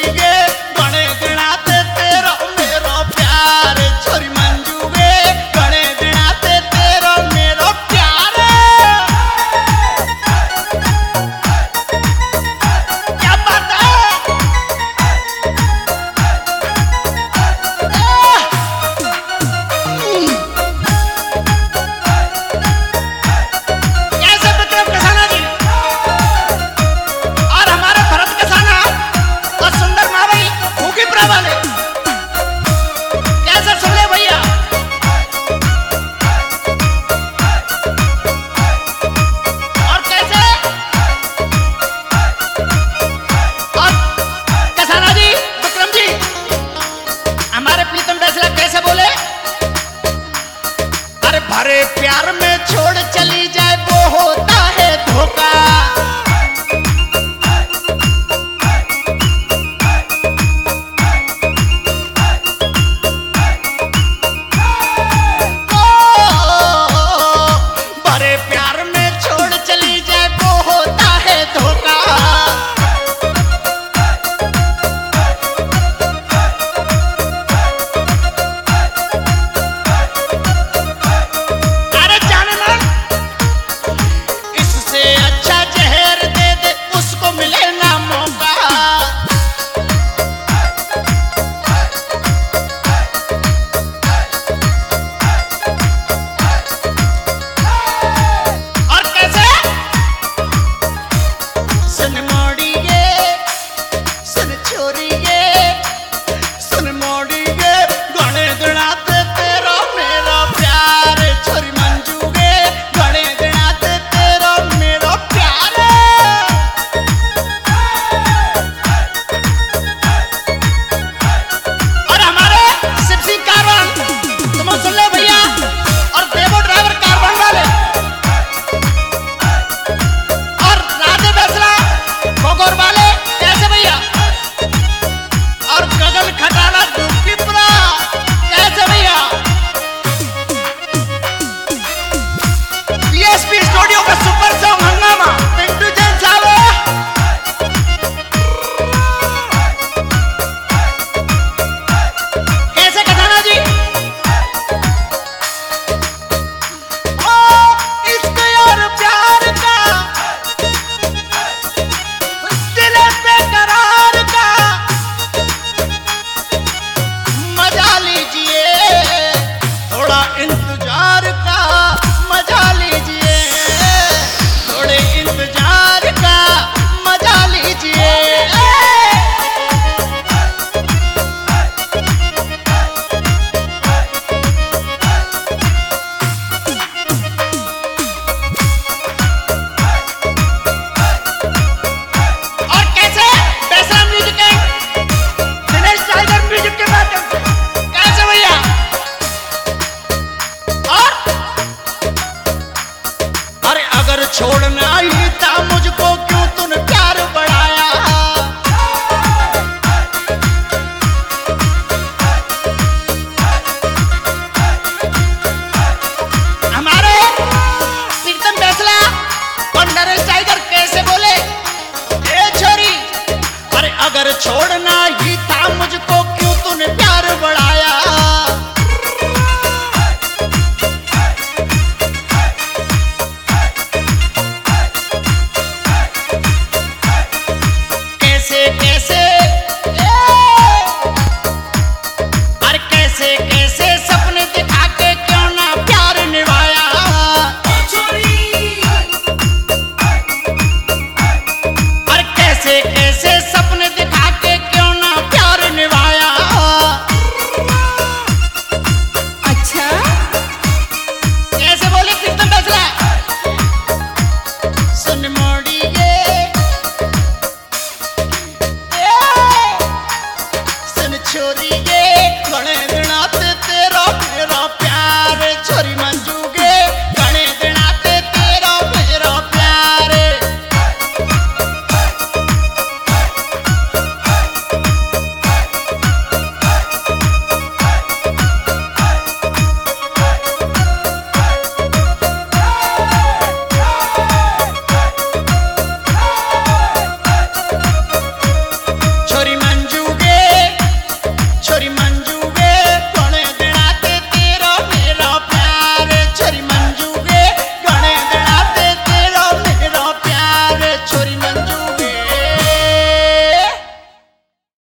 गे बड़े गणाते तेरा मेरो प्यार छोरी मंजू गे बड़े गणाते तेरा मेरो प्यार। क्या बात है। कैसे विक्रम कसाना जी और हमारे भरत कसाना और सुंदर मावई भूखीपुरा वाले कैसे सुन ले भैया। और कैसे और कसाना जी विक्रम जी हमारे प्रीतम फैसला कैसे बोले। अरे भरे प्यार में छोड़ चली जाए वो होता है धोखा। भरे प्यार में छोड़ चली जाए वो होता है धोखा। अरे जाने मन इससे अच्छा जहर दे दे उसको मिले ना मौका। और कैसे सुन मोड़ी गे सुन छोरी गे सुन मोड़ी गे गणे गणाते तेरा मेरा प्यार छोरी मंजू गे गणे गणाते तेरा मेरा प्यार। और हमारे शिव सिंह कारवान तुम सुन ले भैया और देवो ड्राइवर कारवान वाले और राधे फैसला भोगोर वाले कैसे भैया। और गगन खटाना भूखीपुरा कैसे भैया। पीएसपी स्टूडियो का सुपर सॉन्ग हंगामा पिंटू जैन साहब। कैसे कथाना जी ओ इश्क और प्यार का दिल बेकरार का मजा लीजिए थोड़ा इंतजार का मजा लीजिए थोड़े इंतजार का मजा लीजिए। और कैसे पैसा म्यूजिक है दिनेश टाइगर म्यूजिक के माध्यम से कैसे भैया। और अरे अगर छोड़ना ही था मुझको क्यों तूने प्यार बढ़ाया। हमारे प्रीतम फैसला और नरेश टाइगर कैसे बोले ए छोरी। अरे अगर छोड़ना ही था मुझको क्यों तूने प्यार बढ़ाया। कैसे कैसे अरे कैसे कैसे सपने दिखा के क्यों ना प्यार निभाया। अरे कैसे कैसे सपने दिखा के क्यों ना प्यार निभाया। अच्छा कैसे बोले प्रीतम फैसला सुन मोड़ी गे सुन छोरी